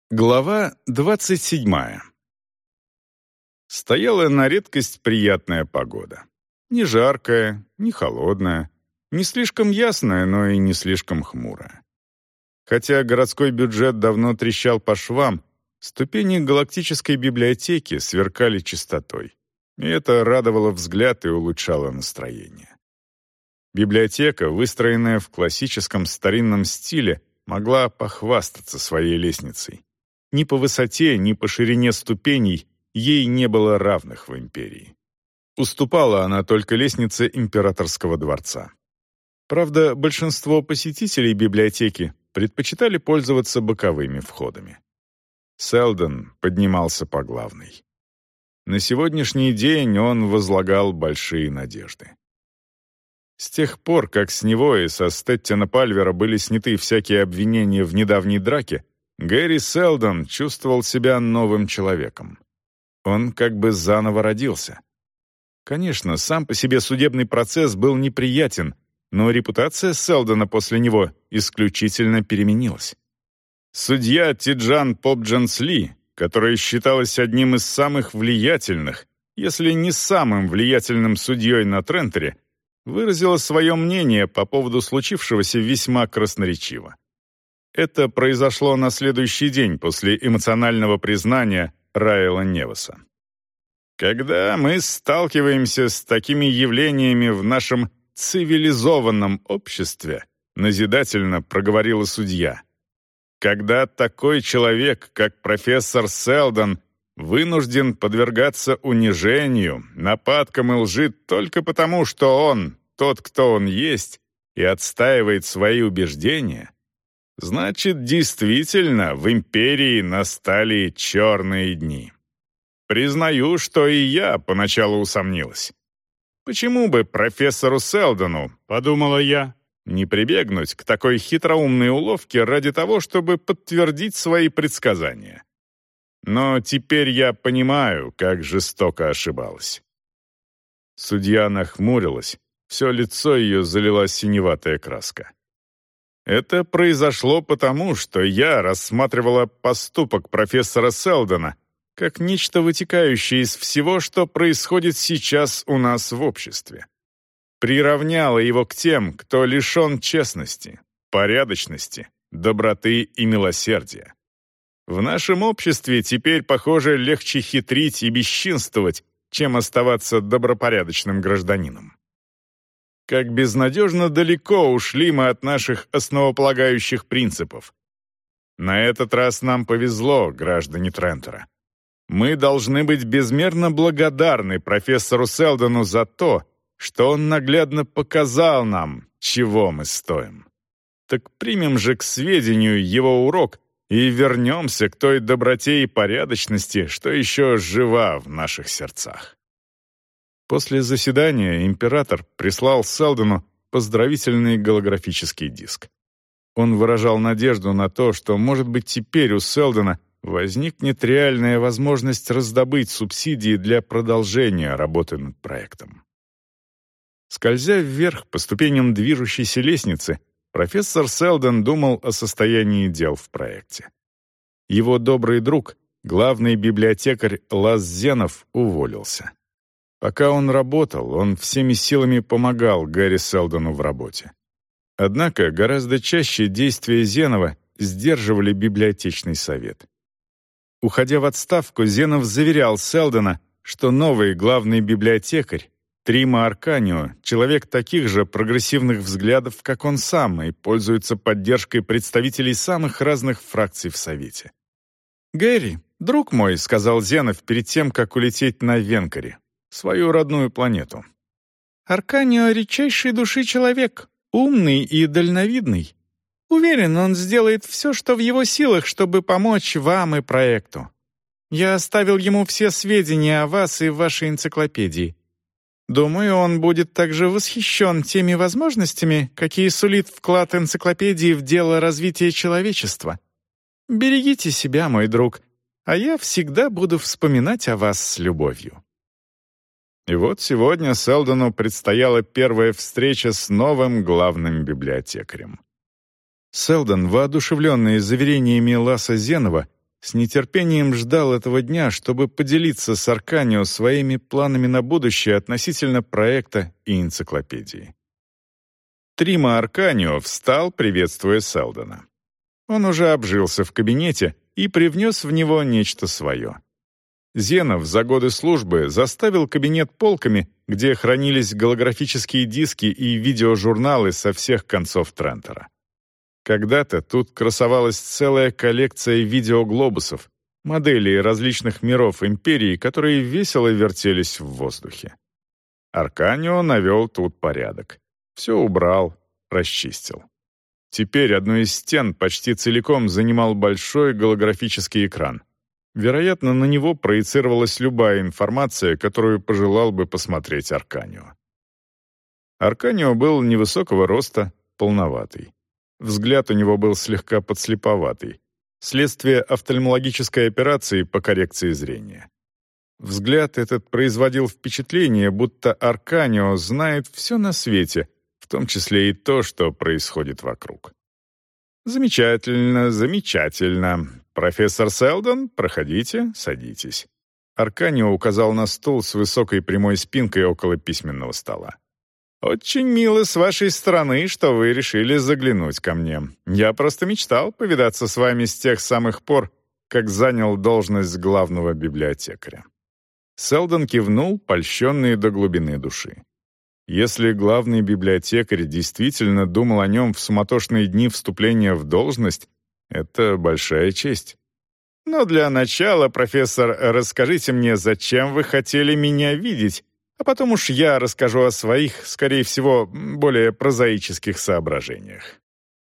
Глава 27. Стояла на редкость приятная погода. Не жаркая, не холодная, не слишком ясная, но и не слишком хмурая. Хотя городской бюджет давно трещал по швам, ступени галактической библиотеки сверкали чистотой. И это радовало взгляд и улучшало настроение. Библиотека, выстроенная в классическом старинном стиле, могла похвастаться своей лестницей. Ни по высоте, ни по ширине ступеней ей не было равных в империи. Уступала она только лестнице императорского дворца. Правда, большинство посетителей библиотеки предпочитали пользоваться боковыми входами. Селдон поднимался по главной. На сегодняшний день он возлагал большие надежды. С тех пор, как с него и со Стэттина Пальвера были сняты всякие обвинения в недавней драке, Гэри Селдон чувствовал себя новым человеком. Он как бы заново родился. Конечно, сам по себе судебный процесс был неприятен, но репутация Селдона после него исключительно переменилась. Судья Тиджан Попджанс Ли, которая считалась одним из самых влиятельных, если не самым влиятельным судьей на Трентере, выразила свое мнение по поводу случившегося весьма красноречиво. Это произошло на следующий день после эмоционального признания Райла Невеса. «Когда мы сталкиваемся с такими явлениями в нашем цивилизованном обществе», назидательно проговорила судья, «когда такой человек, как профессор Селдон, вынужден подвергаться унижению, нападкам и лжи только потому, что он тот, кто он есть, и отстаивает свои убеждения, значит, действительно, в империи настали черные дни. Признаю, что и я поначалу усомнилась. Почему бы профессору Селдону, подумала я, не прибегнуть к такой хитроумной уловке ради того, чтобы подтвердить свои предсказания? Но теперь я понимаю, как жестоко ошибалась. Судья нахмурилась, все лицо ее залила синеватая краска. Это произошло потому, что я рассматривала поступок профессора Селдона как нечто вытекающее из всего, что происходит сейчас у нас в обществе. Приравняла его к тем, кто лишен честности, порядочности, доброты и милосердия. В нашем обществе теперь, похоже, легче хитрить и бесчинствовать, чем оставаться добропорядочным гражданином. Как безнадежно далеко ушли мы от наших основополагающих принципов. На этот раз нам повезло, граждане Трентера. Мы должны быть безмерно благодарны профессору Селдону за то, что он наглядно показал нам, чего мы стоим. Так примем же к сведению его урок и вернемся к той доброте и порядочности, что еще жива в наших сердцах. После заседания император прислал Селдону поздравительный голографический диск. Он выражал надежду на то, что, может быть, теперь у Селдона возникнет реальная возможность раздобыть субсидии для продолжения работы над проектом. Скользя вверх по ступеням движущейся лестницы, профессор Селдон думал о состоянии дел в проекте. Его добрый друг, главный библиотекарь Лас Зенов, уволился. Пока он работал, он всеми силами помогал Гэри Селдону в работе. Однако гораздо чаще действия Зенова сдерживали библиотечный совет. Уходя в отставку, Зенов заверял Селдона, что новый главный библиотекарь, Трима Арканио, человек таких же прогрессивных взглядов, как он сам, и пользуется поддержкой представителей самых разных фракций в Совете. «Гэри, друг мой», — сказал Зенов перед тем, как улететь на Венкаре, свою родную планету. «Арканио — редчайшей души человек, умный и дальновидный. Уверен, он сделает все, что в его силах, чтобы помочь вам и проекту. Я оставил ему все сведения о вас и вашей энциклопедии. Думаю, он будет также восхищен теми возможностями, какие сулит вклад энциклопедии в дело развития человечества. Берегите себя, мой друг, а я всегда буду вспоминать о вас с любовью». И вот сегодня Селдону предстояла первая встреча с новым главным библиотекарем. Селдон, воодушевленный заверениями Ласа Зенова, С нетерпением ждал этого дня, чтобы поделиться с Арканио своими планами на будущее относительно проекта и энциклопедии. Трима Арканио встал, приветствуя Селдона. Он уже обжился в кабинете и привнес в него нечто свое. Зенов за годы службы заставил кабинет полками, где хранились голографические диски и видеожурналы со всех концов Трентера. Когда-то тут красовалась целая коллекция видеоглобусов, моделей различных миров империи, которые весело вертелись в воздухе. Арканио навел тут порядок. Все убрал, расчистил. Теперь одну из стен почти целиком занимал большой голографический экран. Вероятно, на него проецировалась любая информация, которую пожелал бы посмотреть Арканио. Арканио был невысокого роста, полноватый. Взгляд у него был слегка подслеповатый, следствие офтальмологической операции по коррекции зрения. Взгляд этот производил впечатление, будто Арканио знает все на свете, в том числе и то, что происходит вокруг. «Замечательно, замечательно. Профессор Селдон, проходите, садитесь». Арканио указал на стул с высокой прямой спинкой около письменного стола. «Очень мило с вашей стороны, что вы решили заглянуть ко мне. Я просто мечтал повидаться с вами с тех самых пор, как занял должность главного библиотекаря». Селдон кивнул, польщенный до глубины души. Если главный библиотекарь действительно думал о нем в суматошные дни вступления в должность, это большая честь. «Но для начала, профессор, расскажите мне, зачем вы хотели меня видеть, а потом уж я расскажу о своих, скорее всего, более прозаических соображениях».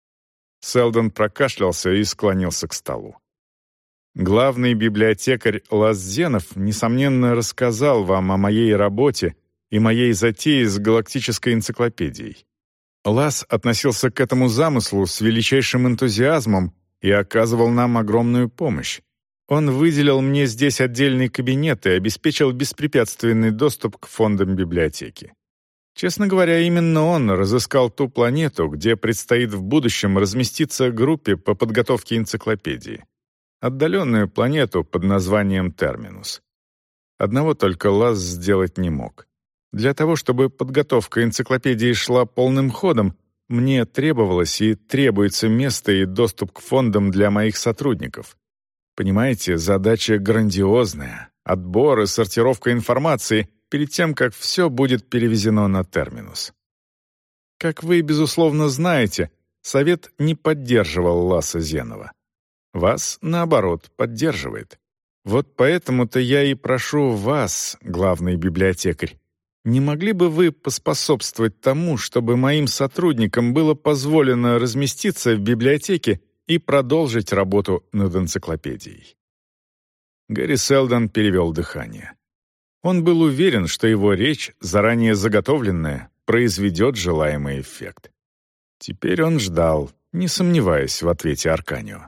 Селдон прокашлялся и склонился к столу. «Главный библиотекарь Лас Зенов, несомненно, рассказал вам о моей работе и моей затее с галактической энциклопедией. Лас относился к этому замыслу с величайшим энтузиазмом и оказывал нам огромную помощь. Он выделил мне здесь отдельный кабинет и обеспечил беспрепятственный доступ к фондам библиотеки. Честно говоря, именно он разыскал ту планету, где предстоит в будущем разместиться группе по подготовке энциклопедии. Отдаленную планету под названием Терминус. Одного только Лас сделать не мог. Для того, чтобы подготовка энциклопедии шла полным ходом, мне требовалось и требуется место и доступ к фондам для моих сотрудников. Понимаете, задача грандиозная — отбор и сортировка информации перед тем, как все будет перевезено на Терминус. Как вы, безусловно, знаете, Совет не поддерживал Ласа Зенова. Вас, наоборот, поддерживает. Вот поэтому-то я и прошу вас, главный библиотекарь, не могли бы вы поспособствовать тому, чтобы моим сотрудникам было позволено разместиться в библиотеке и продолжить работу над энциклопедией?» Гэри Селдон перевел дыхание. Он был уверен, что его речь, заранее заготовленная, произведет желаемый эффект. Теперь он ждал, не сомневаясь в ответе Арканио.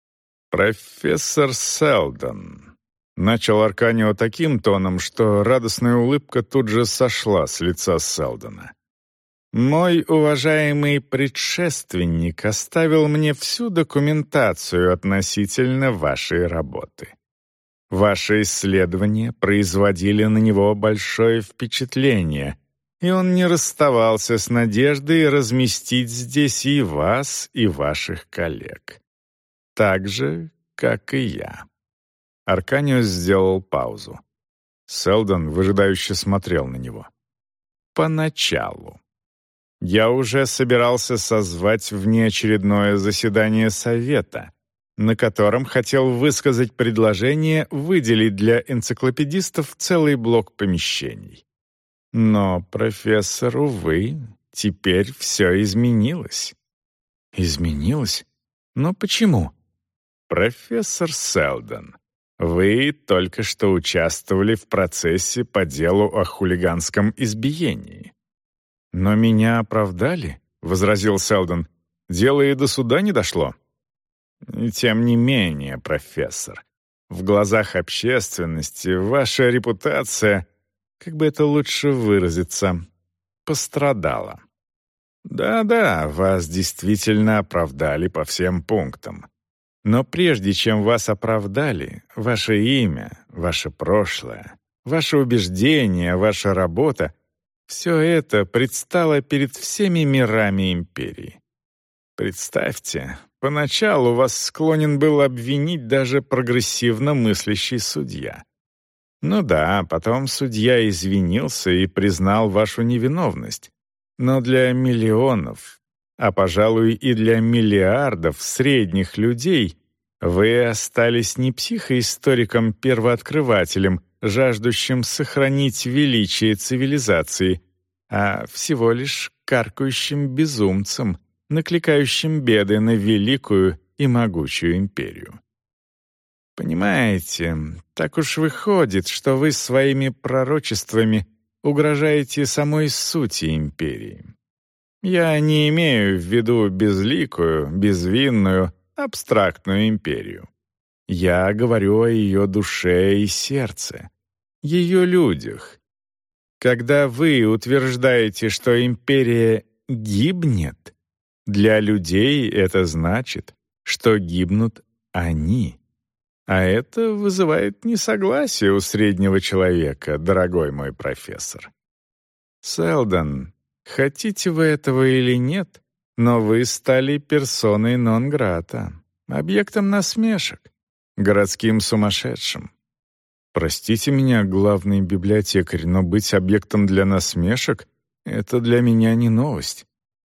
«Профессор Селдон», — начал Арканио таким тоном, что радостная улыбка тут же сошла с лица Селдона. «Мой уважаемый предшественник оставил мне всю документацию относительно вашей работы. Ваши исследования производили на него большое впечатление, и он не расставался с надеждой разместить здесь и вас, и ваших коллег. Так же, как и я». Арканио сделал паузу. Селдон выжидающе смотрел на него. «Поначалу. Я уже собирался созвать внеочередное заседание Совета, на котором хотел высказать предложение выделить для энциклопедистов целый блок помещений. Но, профессор, увы, теперь все изменилось». «Изменилось? Но почему?» «Профессор Селдон, вы только что участвовали в процессе по делу о хулиганском избиении». «Но меня оправдали», — возразил Селдон. «Дело и до суда не дошло». «Тем не менее, профессор, в глазах общественности ваша репутация, как бы это лучше выразиться, пострадала. Да-да, вас действительно оправдали по всем пунктам. Но прежде чем вас оправдали, ваше имя, ваше прошлое, ваши убеждения, ваша работа — все это предстало перед всеми мирами империи. Представьте, поначалу вас склонен был обвинить даже прогрессивно мыслящий судья. Ну да, потом судья извинился и признал вашу невиновность. Но для миллионов, а, пожалуй, и для миллиардов средних людей вы остались не психоисториком-первооткрывателем, жаждущим сохранить величие цивилизации, а всего лишь каркающим безумцем, накликающим беды на великую и могучую империю. Понимаете, так уж выходит, что вы своими пророчествами угрожаете самой сути империи. Я не имею в виду безликую, безвинную, абстрактную империю. Я говорю о ее душе и сердце, ее людях. Когда вы утверждаете, что империя гибнет, для людей это значит, что гибнут они. А это вызывает несогласие у среднего человека, дорогой мой профессор. Селдон, хотите вы этого или нет, но вы стали персоной нон-грата, объектом насмешек, городским сумасшедшим. Простите меня, главный библиотекарь, но быть объектом для насмешек — это для меня не новость.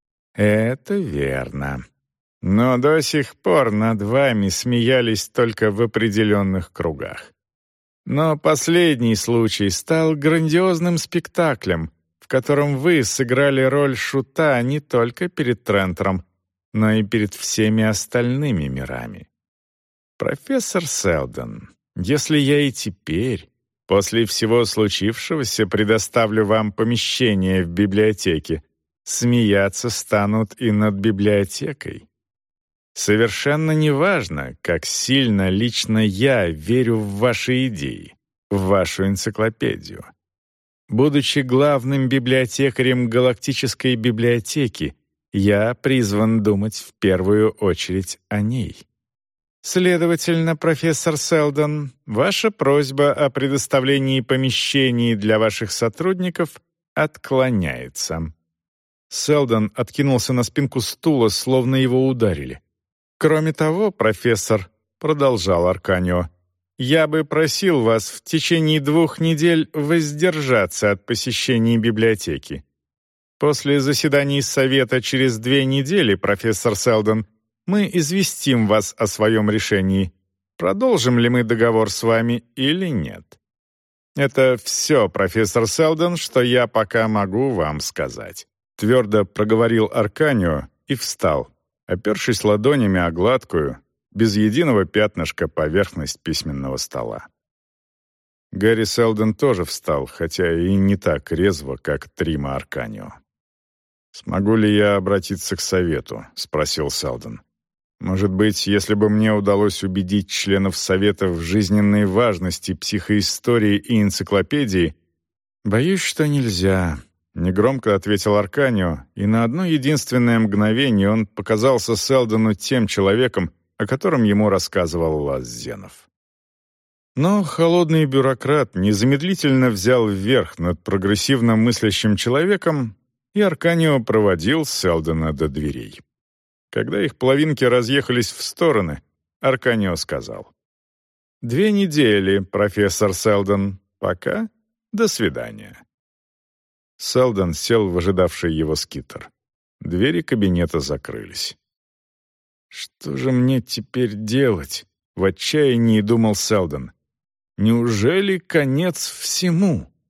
Это верно. Но до сих пор над вами смеялись только в определенных кругах. Но последний случай стал грандиозным спектаклем, в котором вы сыграли роль шута не только перед Трентером, но и перед всеми остальными мирами. Профессор Селдон, если я и теперь, после всего случившегося, предоставлю вам помещение в библиотеке, смеяться станут и над библиотекой. Совершенно неважно, как сильно лично я верю в ваши идеи, в вашу энциклопедию. Будучи главным библиотекарем галактической библиотеки, я призван думать в первую очередь о ней. Следовательно, профессор Селдон, ваша просьба о предоставлении помещений для ваших сотрудников отклоняется. Селдон откинулся на спинку стула, словно его ударили. «Кроме того, профессор», — продолжал Арканио, «я бы просил вас в течение 2 недель воздержаться от посещения библиотеки. После заседаний Совета через 2 недели, профессор Селдон, мы известим вас о своем решении, продолжим ли мы договор с вами или нет. Это все, профессор Селдон, что я пока могу вам сказать», — твердо проговорил Арканио и встал, опершись ладонями о гладкую, без единого пятнышка поверхность письменного стола. Гарри Селдон тоже встал, хотя и не так резво, как Трима Арканио. «Смогу ли я обратиться к совету?» — спросил Селдон. «Может быть, если бы мне удалось убедить членов совета в жизненной важности психоистории и энциклопедии...» «Боюсь, что нельзя», — негромко ответил Арканио, и на одно единственное мгновение он показался Селдону тем человеком, о котором ему рассказывал Лаззенов. Но холодный бюрократ незамедлительно взял вверх над прогрессивно мыслящим человеком, и Арканио проводил Селдона до дверей. Когда их половинки разъехались в стороны, Арканио сказал: «2 недели, профессор Селдон. Пока. До свидания». Селдон сел в ожидавший его скитер. Двери кабинета закрылись. «Что же мне теперь делать?» — в отчаянии думал Селдон. «Неужели конец всему?»